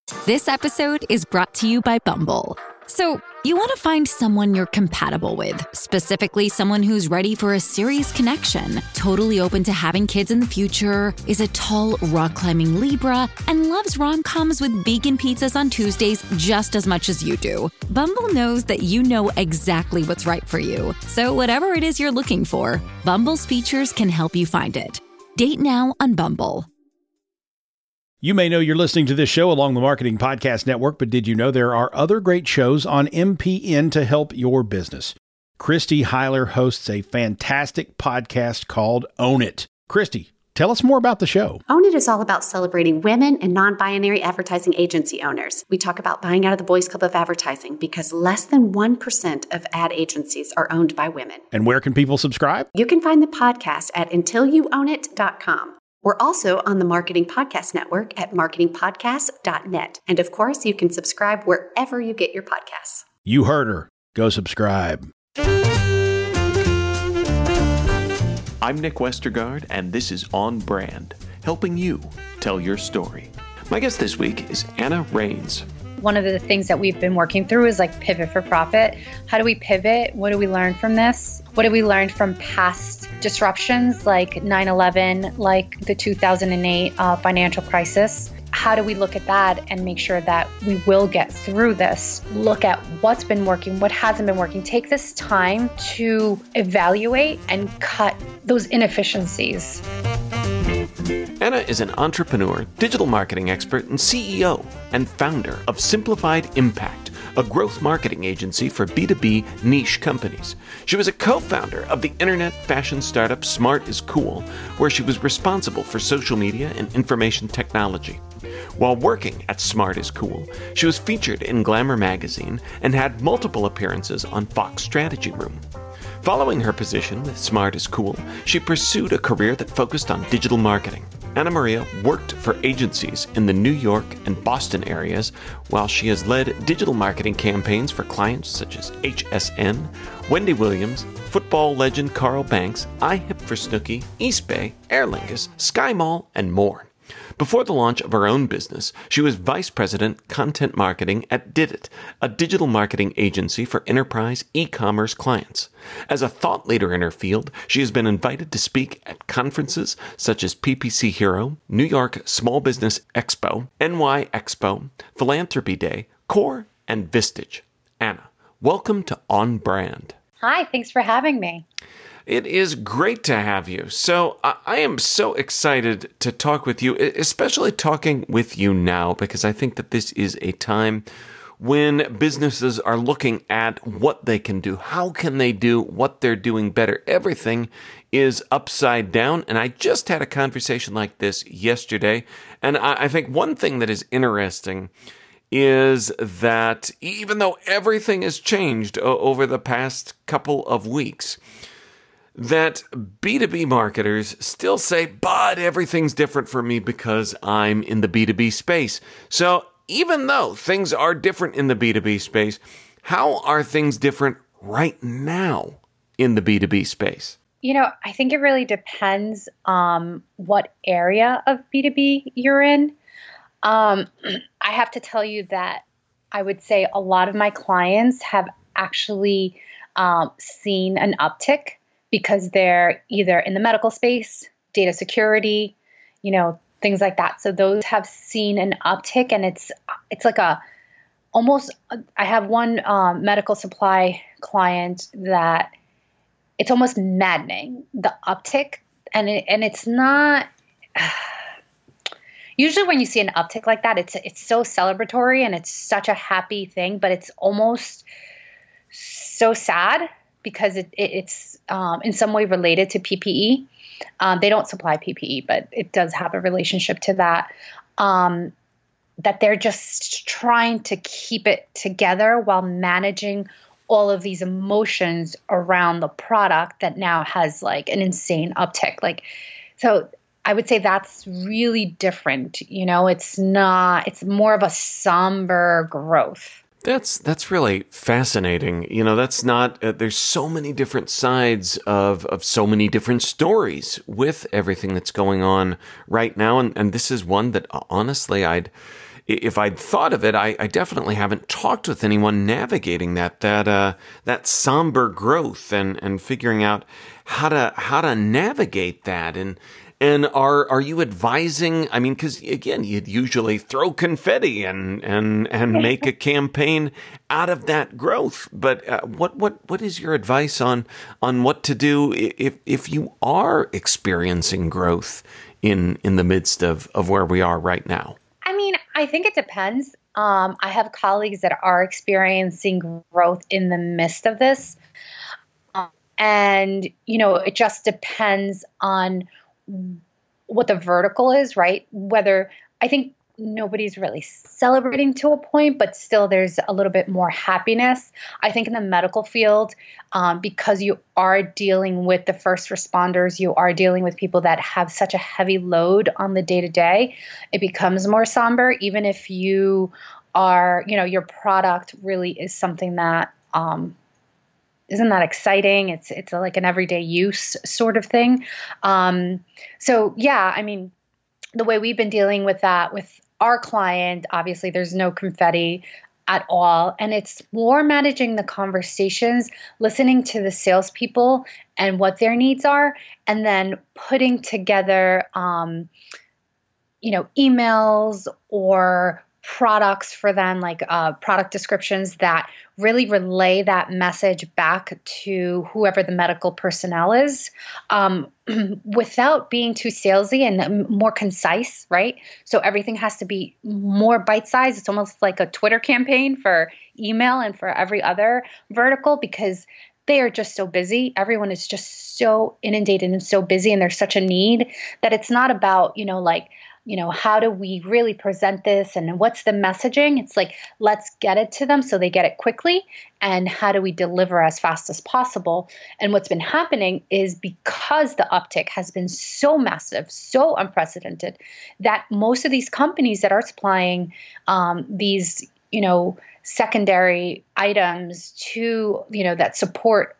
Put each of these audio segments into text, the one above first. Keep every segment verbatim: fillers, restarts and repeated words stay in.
This episode is brought to you by Bumble. So, you want to find someone you're compatible with, specifically someone who's ready for a serious connection, totally open to having kids in the future, is a tall, rock-climbing Libra, and loves rom-coms with vegan pizzas on Tuesdays just as much as you do. Bumble knows that you know exactly what's right for you. So whatever it is you're looking for, Bumble's features can help you find it. Date now on Bumble. You may know you're listening to this show along the Marketing Podcast Network, but did you know there are other great shows on M P N to help your business? Christy Heiler hosts a fantastic podcast called Own It. Christy, tell us more about the show. Own It is all about celebrating women and non-binary advertising agency owners. We talk about buying out of the Boys Club of Advertising because less than one percent of ad agencies are owned by women. And where can people subscribe? You can find the podcast at until you own it dot com. We're also on the Marketing Podcast Network at marketing podcast dot net. And of course, you can subscribe wherever you get your podcasts. You heard her. Go subscribe. I'm Nick Westergaard, and this is On Brand, helping you tell your story. My guest this week is Anna Rains. One of the things that we've been working through is like pivot for profit. How do we pivot? What do we learn from this? What did we learn from past disruptions like nine eleven, like the two thousand eight uh, financial crisis? How do we look at that and make sure that we will get through this? Look at what's been working, what hasn't been working. Take this time to evaluate and cut those inefficiencies. Anna is an entrepreneur, digital marketing expert, and C E O and founder of Simplified Impact, a growth marketing agency for B two B niche companies. She was a co-founder of the internet fashion startup Smart is Cool, where she was responsible for social media and information technology. While working at Smart is Cool, she was featured in Glamour magazine and had multiple appearances on Fox Strategy Room. Following her position with Smart is Cool, she pursued a career that focused on digital marketing. Anna Maria worked for agencies in the New York and Boston areas, while she has led digital marketing campaigns for clients such as H S N, Wendy Williams, football legend Carl Banks, iHip for Snooki, East Bay, Aer Lingus, Sky Mall, and more. Before the launch of her own business, she was Vice President Content Marketing at Didit, a digital marketing agency for enterprise e-commerce clients. As a thought leader in her field, she has been invited to speak at conferences such as P P C Hero, New York Small Business Expo, N Y Expo, Philanthropy Day, Core, and Vistage. Anna, welcome to On Brand. Hi, thanks for having me. It is great to have you. So I am so excited to talk with you, especially talking with you now, because I think that this is a time when businesses are looking at what they can do. How can they do what they're doing better? Everything is upside down. And I just had a conversation like this yesterday. And I think one thing that is interesting is that even though everything has changed over the past couple of weeks, that B two B marketers still say, but everything's different for me because I'm in the B two B space. So even though things are different in the B two B space, how are things different right now in the B two B space? You know, I think it really depends on what area of B two B you're in. Um, I have to tell you that I would say a lot of my clients have actually um, seen an uptick because they're either in the medical space, data security, you know, things like that. So those have seen an uptick, and it's it's like a almost. I have one um, medical supply client that it's almost maddening, the uptick, and it, and it's not. Usually, when you see an uptick like that, it's it's so celebratory and it's such a happy thing, but it's almost so sad because it, it it's um, in some way related to P P E. Um, they don't supply P P E, but it does have a relationship to that. Um, that they're just trying to keep it together while managing all of these emotions around the product that now has like an insane uptick. Like, so I would say that's really different. You know, it's not, it's more of a somber growth. That's that's really fascinating. You know, that's not, uh, there's so many different sides of, of so many different stories with everything that's going on right now. And, and this is one that uh, honestly, I'd, if I'd thought of it, I, I definitely haven't talked with anyone navigating that that uh, that somber growth and, and figuring out how to how to navigate that. And and are are you advising? I mean, because again, you'd usually throw confetti and and and make a campaign out of that growth. But uh, what what what is your advice on on what to do if if you are experiencing growth in in the midst of of where we are right now? I mean, I think it depends. Um, I have colleagues that are experiencing growth in the midst of this. Um, and, you know, it just depends on what the vertical is, right? Whether I think nobody's really celebrating to a point, but still there's a little bit more happiness. I think in the medical field, um, because you are dealing with the first responders, you are dealing with people that have such a heavy load on the day to day, it becomes more somber, even if you are, you know, your product really is something that um, isn't that exciting. It's, it's like an everyday use sort of thing. Um, so yeah, I mean, the way we've been dealing with that with our client, obviously there's no confetti at all. And it's more managing the conversations, listening to the salespeople and what their needs are, and then putting together, um, you know, emails or products for them, like uh, product descriptions that really relay that message back to whoever the medical personnel is, um, without being too salesy and more concise, right? So everything has to be more bite-sized. It's almost like a Twitter campaign for email and for every other vertical, because they are just so busy. Everyone is just so inundated and so busy, and there's such a need that it's not about, you know, like, you know, how do we really present this and what's the messaging? It's like, let's get it to them so they get it quickly. And how do we deliver as fast as possible? And what's been happening is because the uptick has been so massive, so unprecedented, that most of these companies that are supplying um, these, you know, secondary items to, you know, that support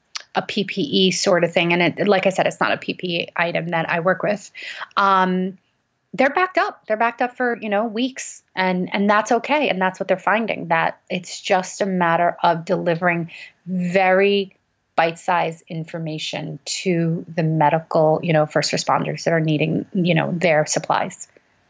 a P P E sort of thing. And it, like I said, it's not a P P E item that I work with. Um, They're backed up. They're backed up for, you know, weeks, and and that's okay. And that's what they're finding, that it's just a matter of delivering very bite-sized information to the medical, you know, first responders that are needing, you know, their supplies.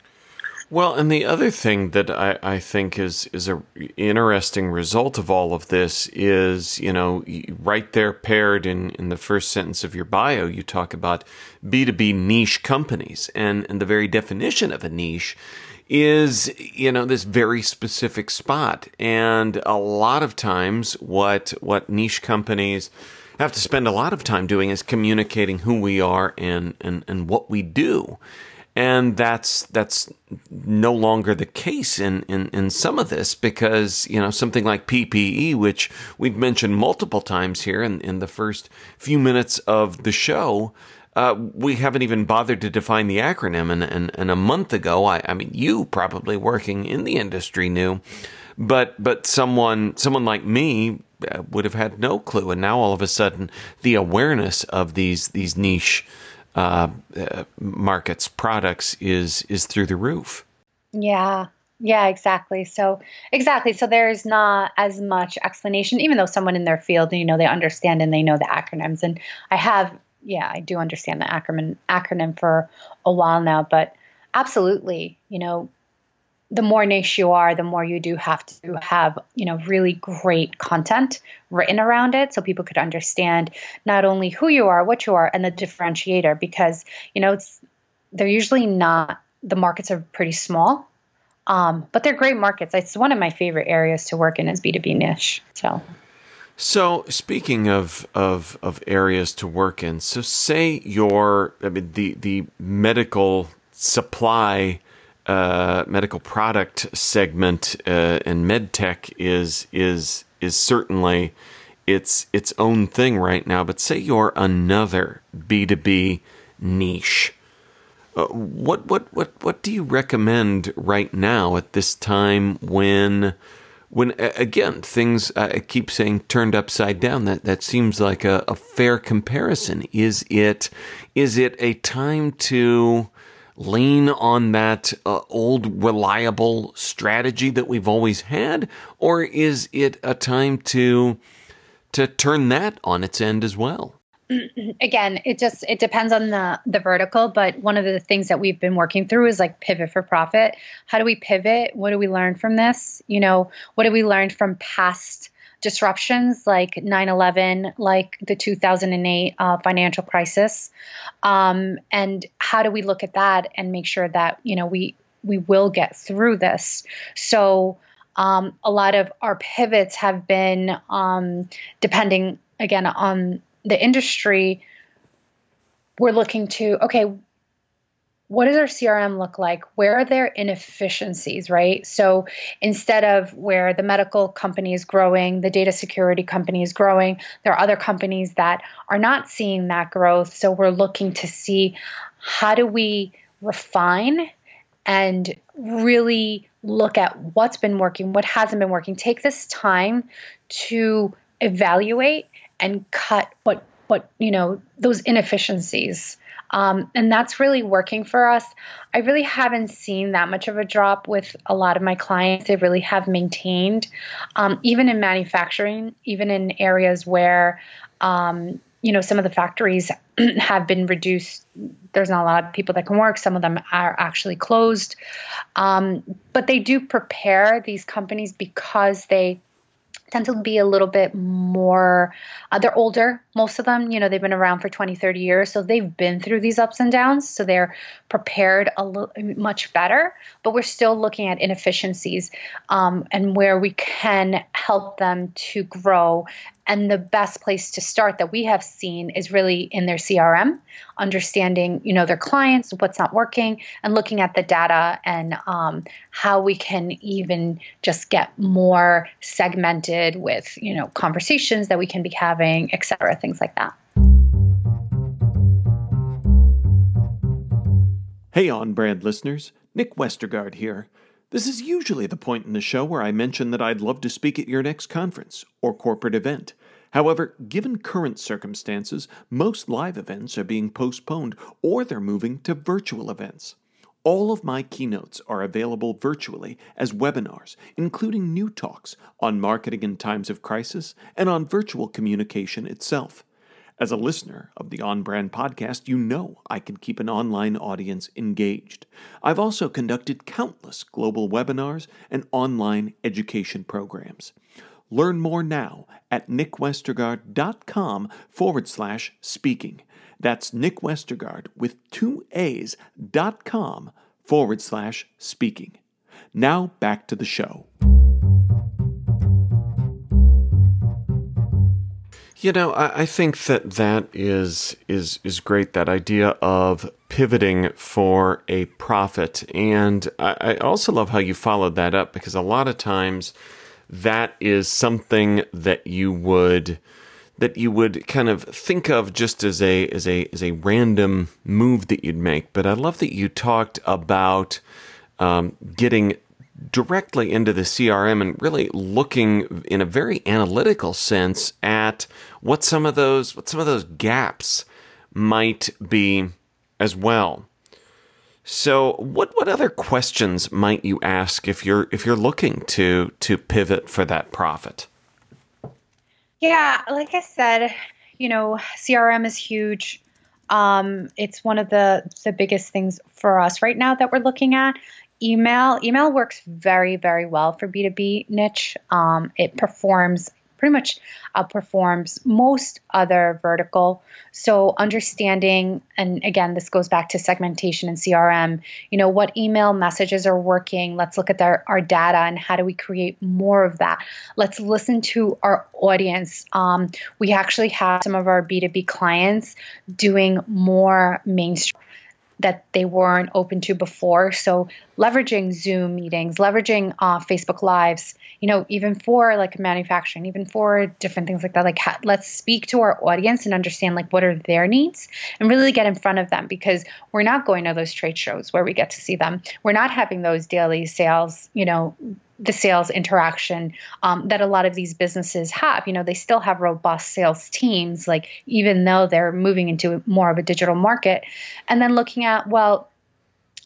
Well, and the other thing that I, I think is is a interesting result of all of this is, you know, right there paired in, in the first sentence of your bio, you talk about B two B niche companies. And, and the very definition of a niche is, you know, this very specific spot. And a lot of times what what niche companies have to spend a lot of time doing is communicating who we are and, and, and what we do. And that's that's no longer the case in, in, in some of this, because, you know, something like P P E, which we've mentioned multiple times here in, in the first few minutes of the show, uh, we haven't even bothered to define the acronym. And, and, and a month ago, I, I mean, you probably working in the industry knew, but but someone someone like me would have had no clue. And now all of a sudden, the awareness of these these niche Uh, uh, markets, products is is through the roof. Yeah, yeah, exactly. So exactly. So there's not as much explanation, even though someone in their field, you know, they understand and they know the acronyms. And I have, yeah, I do understand the acronym acronym for a while now. But absolutely, you know, the more niche you are, the more you do have to have, you know, really great content written around it so people could understand not only who you are, what you are, and the differentiator, because, you know, it's, they're usually not, the markets are pretty small, um, but they're great markets. It's one of my favorite areas to work in is B two B niche. So, so speaking of, of, of areas to work in, so say your, I mean, the, the medical supply Uh, medical product segment uh, and med tech is is is certainly its its own thing right now. But say you're another B two B niche. Uh, what what what what do you recommend right now at this time when when again things uh, I keep saying turned upside down? That that seems like a, a fair comparison. Is it is it a time to lean on that uh, old reliable strategy that we've always had? Or is it a time to to turn that on its end as well? Again, it just, it depends on the, the vertical, but one of the things that we've been working through is like pivot for profit. How do we pivot? What do we learn from this? You know, what do we learn from past disruptions like nine eleven, like the two thousand eight uh, financial crisis? Um, and how do we look at that and make sure that, you know, we, we will get through this? So um, a lot of our pivots have been um, depending, again, on the industry. We're looking to, okay, what does our C R M look like? Where are there inefficiencies, right? So instead of where the medical company is growing, the data security company is growing, there are other companies that are not seeing that growth. So we're looking to see, how do we refine and really look at what's been working, what hasn't been working. Take this time to evaluate and cut what, what, you know, those inefficiencies. Um, and that's really working for us. I really haven't seen that much of a drop with a lot of my clients. They really have maintained, um, even in manufacturing, even in areas where, um, you know, some of the factories have been reduced. There's not a lot of people that can work. Some of them are actually closed. Um, but they do prepare these companies because they tend to be a little bit more, uh, they're older, most of them, you know, they've been around for twenty, thirty years. So they've been through these ups and downs. So they're prepared a little much better, but we're still looking at inefficiencies um, and where we can help them to grow. And the best place to start that we have seen is really in their C R M, understanding, you know, their clients, what's not working, and looking at the data and um, how we can even just get more segmented with, you know, conversations that we can be having, et cetera, things like that. Hey, On Brand listeners, Nick Westergaard here. This is usually the point in the show where I mention that I'd love to speak at your next conference or corporate event. However, given current circumstances, most live events are being postponed or they're moving to virtual events. All of my keynotes are available virtually as webinars, including new talks on marketing in times of crisis and on virtual communication itself. As a listener of the On Brand podcast, you know I can keep an online audience engaged. I've also conducted countless global webinars and online education programs. Learn more now at nickwestergaard.com forward slash speaking. That's Nick Westergaard with two A's dot com forward slash speaking. Now back to the show. You know, I, I think that that is is is great, that idea of pivoting for a profit. And I, I also love how you followed that up, because a lot of times that is something that you would that you would kind of think of just as a as a as a random move that you'd make. But I love that you talked about um, getting directly into the C R M and really looking in a very analytical sense at what some of those what some of those gaps might be as well. So what what other questions might you ask if you're if you're looking to to pivot for that profit? Yeah, like I said, you know, C R M is huge. Um, it's one of the the biggest things for us right now that we're looking at. Email. Email works very, very well for B two B niche. Um, it performs pretty much outperforms most other vertical. So understanding, and again, this goes back to segmentation and C R M, you know, what email messages are working. Let's look at our, our data and how do we create more of that? Let's listen to our audience. Um, we actually have some of our B two B clients doing more mainstream that they weren't open to before. So leveraging Zoom meetings, leveraging uh, Facebook Lives, you know, even for like manufacturing, even for different things like that, like ha- let's speak to our audience and understand like what are their needs and really get in front of them, because we're not going to those trade shows where we get to see them. We're not having those daily sales, you know, the sales interaction um, that a lot of these businesses have. You know, they still have robust sales teams, like even though they're moving into more of a digital market. And then looking at, well,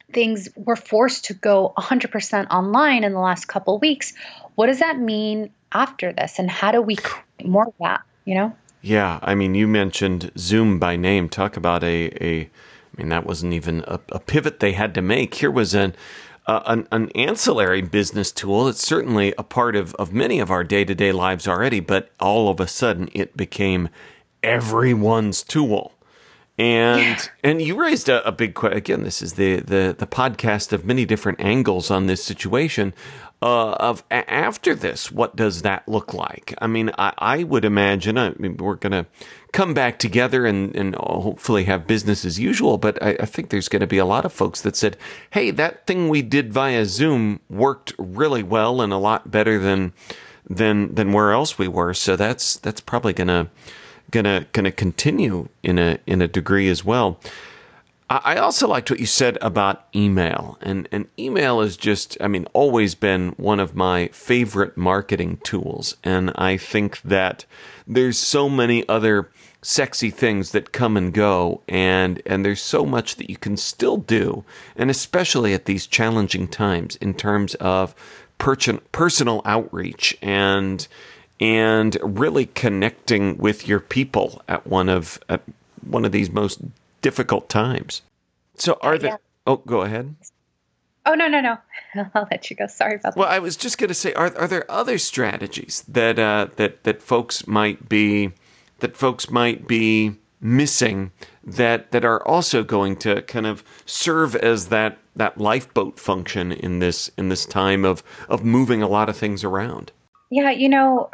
things were forced to go one hundred percent online in the last couple of weeks. What does that mean after this? And how do we create more of that, you know? Yeah. I mean, you mentioned Zoom by name. Talk about a, a I mean, that wasn't even a, a pivot they had to make. Here was an, uh, an, an ancillary business tool. It's certainly a part of, of many of our day-to-day lives already, but all of a sudden it became everyone's tool. And yeah. and you raised a, a big question. Again, this is the, the, the podcast of many different angles on this situation. Uh, of a- after this, what does that look like? I mean, I, I would imagine, I mean, we're going to come back together and, and hopefully have business as usual. But I, I think there's going to be a lot of folks that said, hey, that thing we did via Zoom worked really well and a lot better than than than where else we were. So that's that's probably going to gonna gonna continue in a in a degree as well. I also liked what you said about email, and and email is just, I mean, always been one of my favorite marketing tools, and I think that there's so many other sexy things that come and go, and and there's so much that you can still do, and especially at these challenging times in terms of per- personal outreach and and really connecting with your people at one of at one of these most difficult times. So are there, yeah. oh, go ahead. Oh, no, no, no. I'll let you go. Sorry about that. Well, I was just going to say, are are there other strategies that, uh, that, that folks might be, that folks might be missing that, that are also going to kind of serve as that, that lifeboat function in this, in this time of, of moving a lot of things around? Yeah. You know,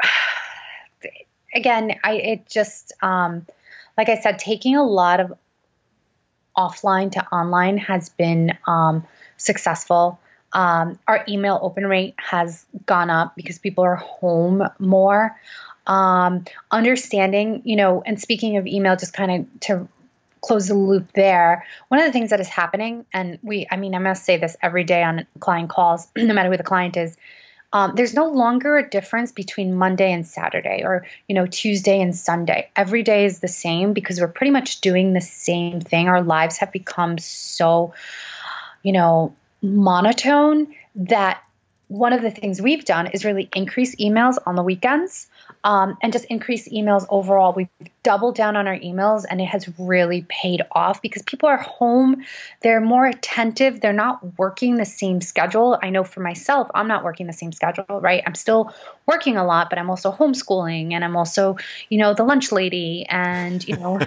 again, I, it just, um, like I said, taking a lot of offline to online has been um, successful. Um, our email open rate has gone up because people are home more. Um, understanding, you know, and speaking of email, just kind of to close the loop there, one of the things that is happening, and we, I mean, I must say this every day on client calls, no matter who the client is, Um, there's no longer a difference between Monday and Saturday or, you know, Tuesday and Sunday. Every day is the same because we're pretty much doing the same thing. Our lives have become so, you know, monotone that one of the things we've done is really increase emails on the weekends um, and just increase emails overall. We've doubled down on our emails and it has really paid off because people are home. They're more attentive. They're not working the same schedule. I know for myself, I'm not working the same schedule, right? I'm still working a lot, but I'm also homeschooling and I'm also, you know, the lunch lady and, you know,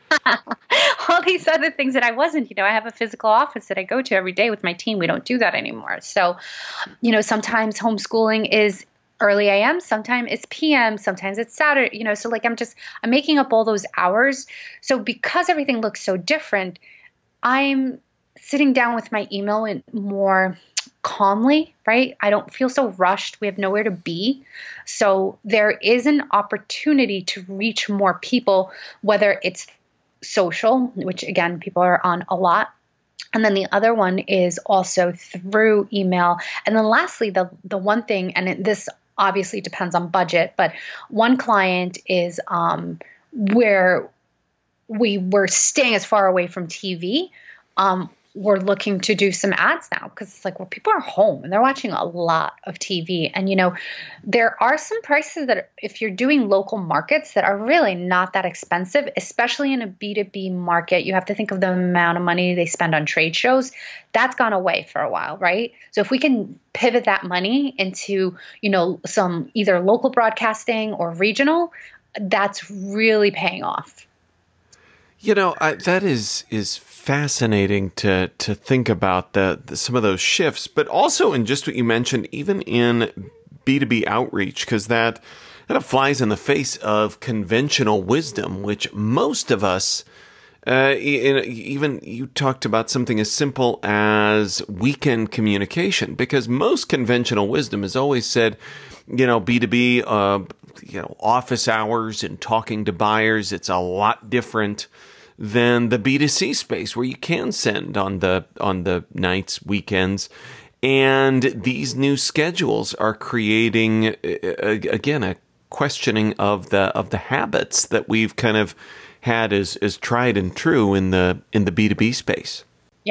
all these other things that I wasn't. You know, I have a physical office that I go to every day with my team. We don't do that anymore. So, you know, sometimes homeschooling is early A M, sometimes it's P M, sometimes it's Saturday, you know, so like I'm just, I'm making up all those hours. So because everything looks so different, I'm sitting down with my email and more calmly, right? I don't feel so rushed. We have nowhere to be. So there is an opportunity to reach more people, whether it's social, which again, people are on a lot. And then the other one is also through email. And then lastly, the the one thing, and it, this obviously depends on budget, but one client is um, where we were staying as far away from T V. Um, we're looking to do some ads now because it's like, well, people are home and they're watching a lot of T V. And, you know, there are some prices that if you're doing local markets that are really not that expensive, especially in a B two B market, you have to think of the amount of money they spend on trade shows. That's gone away for a while, right? So if we can pivot that money into, you know, some either local broadcasting or regional, that's really paying off. You know, I, that is is fascinating to to think about the, the some of those shifts, but also in just what you mentioned, even in B two B outreach, because that kind of flies in the face of conventional wisdom, which most of us, uh, even you talked about something as simple as weekend communication, because most conventional wisdom has always said, you know, B two B, uh, you know, office hours and talking to buyers, it's a lot different than the B two C space where you can send on the on the nights, weekends. And these new schedules are creating, again, a questioning of the of the habits that we've kind of had as, as tried and true in the in the B two B space. Yep.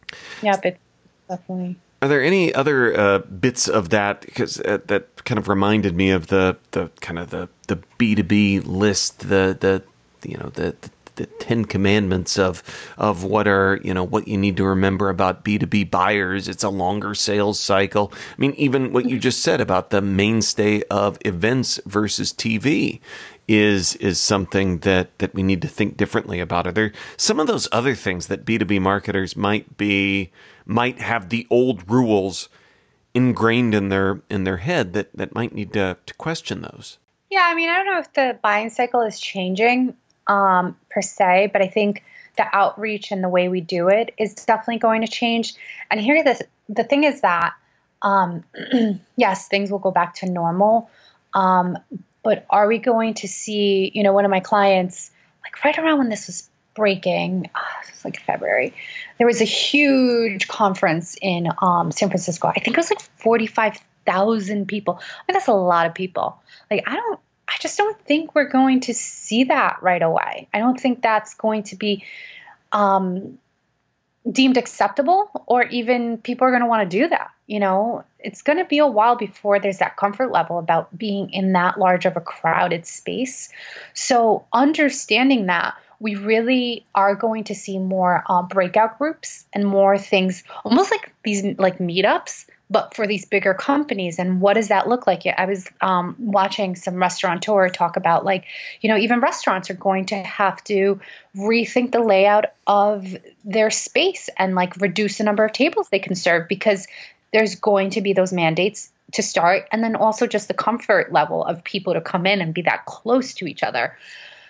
Yep, it's definitely. Are there any other uh, bits of that? Because uh, that kind of reminded me of the, the kind of the, the B two B list, the the you know the, the the Ten Commandments of of what are you know what you need to remember about B two B buyers. It's a longer sales cycle. I mean, even what you just said about the mainstay of events versus T V is is something that that we need to think differently about. Are there some of those other things that B two B marketers might be might have the old rules ingrained in their in their head that, that might need to, to question those? Yeah, I mean, I don't know if the buying cycle is changing um, per se, but I think the outreach and the way we do it is definitely going to change. And here, this the thing is that um, yes, things will go back to normal, um, but are we going to see? You know, one of my clients, like right around when this was breaking, uh, it was like February, there was a huge conference in um, San Francisco. I think it was like forty-five thousand people. I mean, that's a lot of people. Like, I don't, I just don't think we're going to see that right away. I don't think that's going to be um, deemed acceptable, or even people are going to want to do that. You know, it's going to be a while before there's that comfort level about being in that large of a crowded space. So understanding that, we really are going to see more uh, breakout groups and more things, almost like these like meetups, but for these bigger companies. And what does that look like? I was um, watching some restaurateur talk about, like, you know, even restaurants are going to have to rethink the layout of their space and like reduce the number of tables they can serve, because there's going to be those mandates to start. And then also just the comfort level of people to come in and be that close to each other.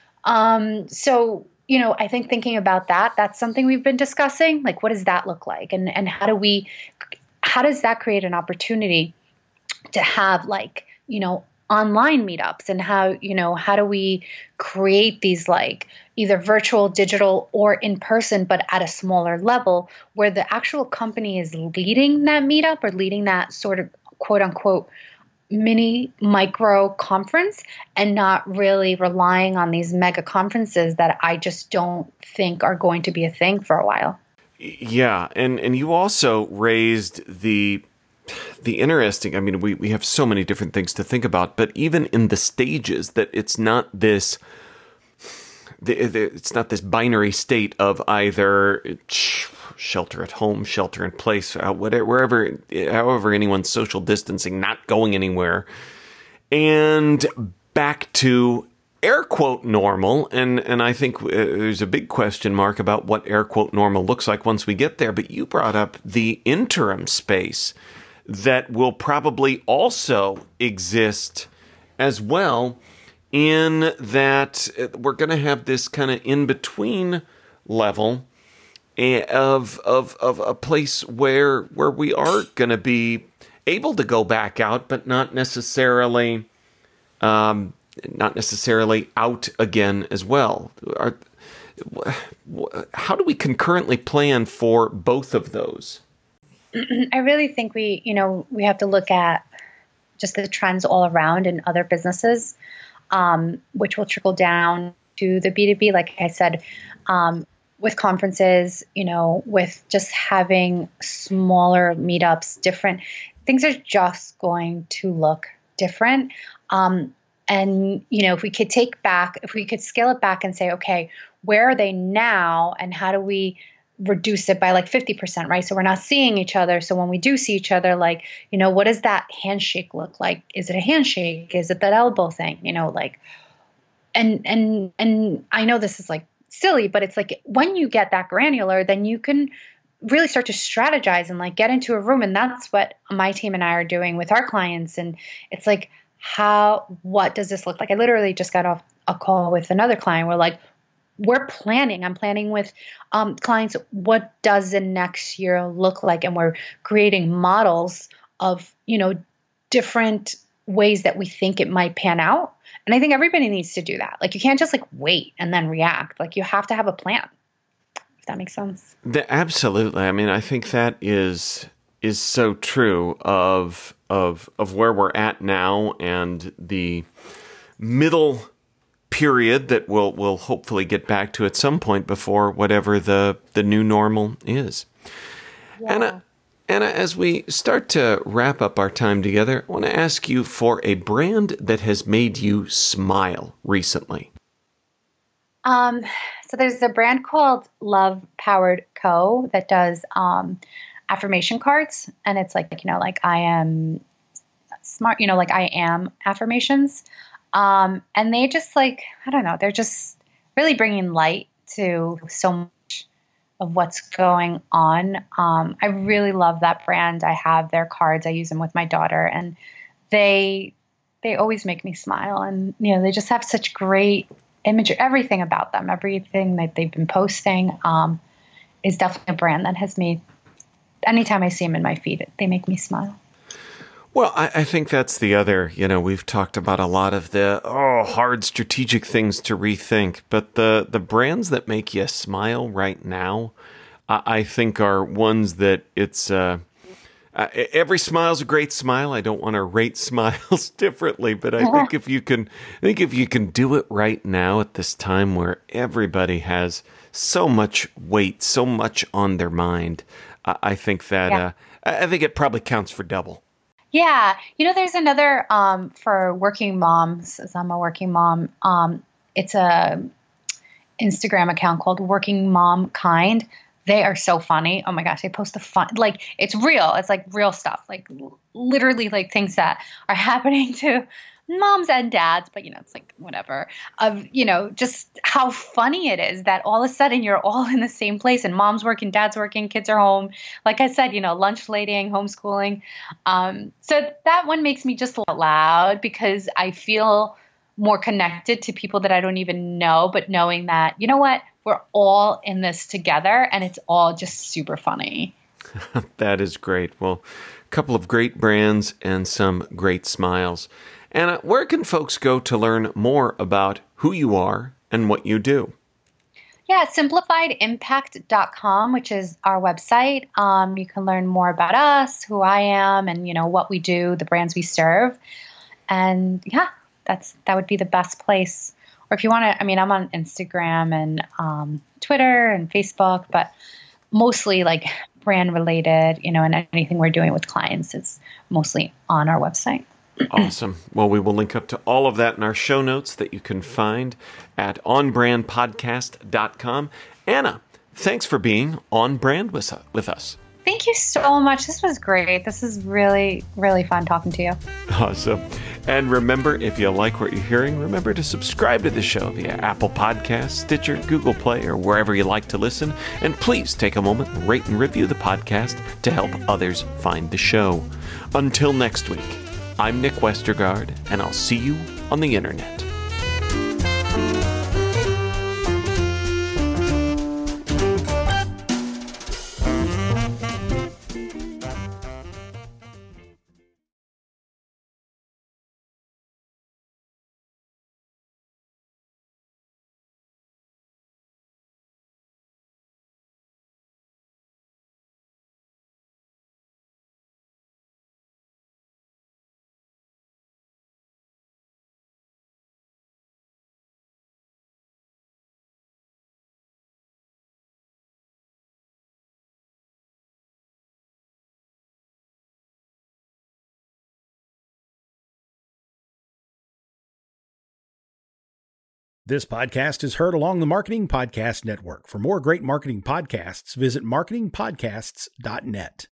Um, so, you know, I think thinking about that, that's something we've been discussing. Like, what does that look like? And, and how do we, how does that create an opportunity to have, like, you know, online meetups, and how, you know, how do we create these like either virtual, digital, or in person, but at a smaller level where the actual company is leading that meetup or leading that sort of quote unquote mini micro conference, and not really relying on these mega conferences that I just don't think are going to be a thing for a while. Yeah. And, and you also raised the, the interesting, I mean, we, we have so many different things to think about, but even in the stages, that it's not this, the, the, it's not this binary state of either shelter at home, shelter in place, uh, whatever, wherever, however anyone's social distancing, not going anywhere, and back to air quote normal. And, and I think uh, there's a big question mark about what air quote normal looks like once we get there. But you brought up the interim space that will probably also exist as well, in that we're going to have this kind of in-between level of of of a place where where we are going to be able to go back out, but not necessarily um, not necessarily out again as well. Are, how do we concurrently plan for both of those? I really think we, you know, we have to look at just the trends all around in other businesses, um, which will trickle down to the B two B. Like I said, um, with conferences, you know, with just having smaller meetups, different things are just going to look different. Um, and, you know, if we could take back, if we could scale it back and say, okay, where are they now? And how do we reduce it by like fifty percent, right? So we're not seeing each other. So when we do see each other, like, you know, what does that handshake look like? Is it a handshake? Is it that elbow thing? You know, like, and, and, and I know this is like silly, but it's like when you get that granular, then you can really start to strategize and like get into a room. And that's what my team and I are doing with our clients. And it's like, how, what does this look like? I literally just got off a call with another client. We're like, we're planning, I'm planning with um, clients, what does the next year look like? And we're creating models of, you know, different ways that we think it might pan out. And I think everybody needs to do that. Like, you can't just like wait and then react. Like, you have to have a plan, if that makes sense. The, absolutely. I mean, I think that is is so true of of of where we're at now, and the middle period that we'll we'll hopefully get back to at some point before whatever the the new normal is. Yeah. Anna, Anna, as we start to wrap up our time together, I want to ask you for a brand that has made you smile recently. Um, so there's a brand called Love Powered Co. that does um, affirmation cards, and it's like, you know, like I am smart, you know, like I am affirmations. Um, and they just like, I don't know, they're just really bringing light to so much of what's going on. Um, I really love that brand. I have their cards. I use them with my daughter, and they, they always make me smile. And, you know, they just have such great imagery, everything about them, everything that they've been posting, um, is definitely a brand that has made, anytime I see them in my feed, they make me smile. Well, I, I think that's the other, you know, we've talked about a lot of the, oh, hard strategic things to rethink, but the, the brands that make you smile right now, I, I think are ones that it's, uh, uh, every smile's a great smile. I don't want to rate smiles differently, but I think if you can, I think if you can do it right now at this time where everybody has so much weight, so much on their mind, uh, I think that, yeah. uh, I think it probably counts for double. Yeah. You know, there's another, um, for working moms, as I'm a working mom, um, it's a Instagram account called Working Mom Kind. They are so funny. Oh my gosh. They post the fun, like it's real. It's like real stuff, like literally like things that are happening to moms and dads, but you know, it's like whatever of, you know, just how funny it is that all of a sudden you're all in the same place and mom's working, dad's working, kids are home. Like I said, you know, lunch ladying, homeschooling. Um, so that one makes me just laugh loud because I feel more connected to people that I don't even know, but knowing that, you know what, we're all in this together and it's all just super funny. That is great. Well, a couple of great brands and some great smiles. Anna, where can folks go to learn more about who you are and what you do? Yeah, simplified impact dot com, which is our website. Um, you can learn more about us, who I am, and you know what we do, the brands we serve. And yeah, that's that would be the best place. Or if you want to, I mean, I'm on Instagram and um, Twitter and Facebook, but mostly like brand related, you know, and anything we're doing with clients is mostly on our website. Awesome. Well, we will link up to all of that in our show notes that you can find at on brand podcast dot com. Anna, thanks for being on brand with, with us. Thank you so much. This was great. This is really, really fun talking to you. Awesome. And remember, if you like what you're hearing, remember to subscribe to the show via Apple Podcasts, Stitcher, Google Play, or wherever you like to listen. And please take a moment and rate and review the podcast to help others find the show. Until next week, I'm Nick Westergaard, and I'll see you on the internet. This podcast is heard along the Marketing Podcast Network. For more great marketing podcasts, visit marketing podcasts dot net.